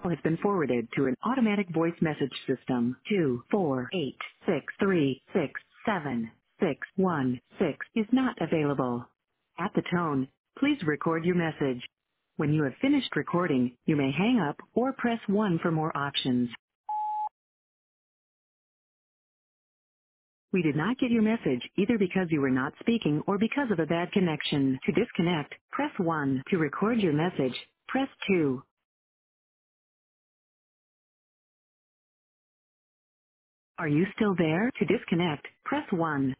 has been forwarded to an automatic voice message system. 24863676616 is not available. At the tone, please record your message. When you have finished recording, you may hang up or press 1 for more options. We did not get your message either because you were not speaking or because of a bad connection. To disconnect, press 1. To record your message, press 2. Are you still there? To disconnect, press 1.